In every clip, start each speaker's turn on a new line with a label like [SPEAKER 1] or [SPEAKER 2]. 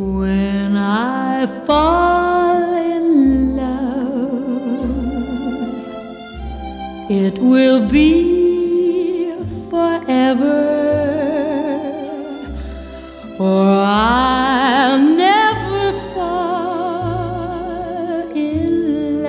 [SPEAKER 1] When I fall in love, it will be forever, or I'll never fall in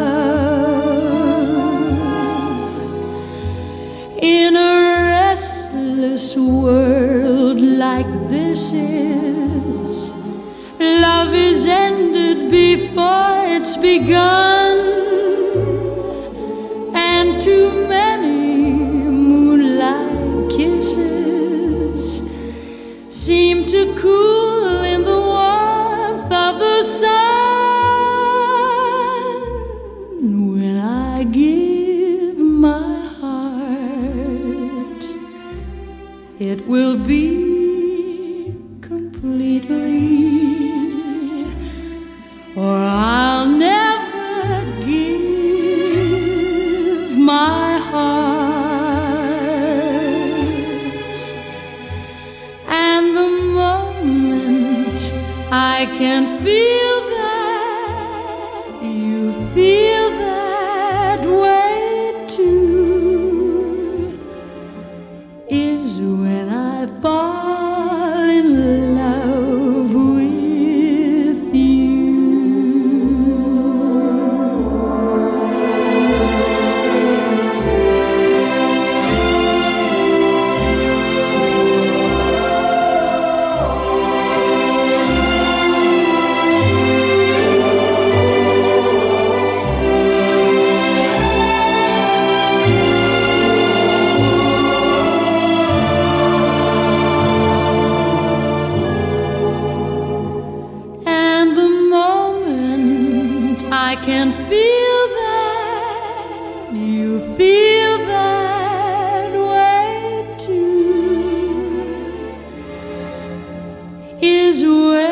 [SPEAKER 1] love. In a restless world like this is, love is ended before it's begun, and too many moonlight kisses seem to cool in the warmth of the sun. When I give my heart, it will be completely, or I'll never give my heart. And the moment I can feel that you feel that way too is when I fall in love with you. I can feel that you feel that way too is when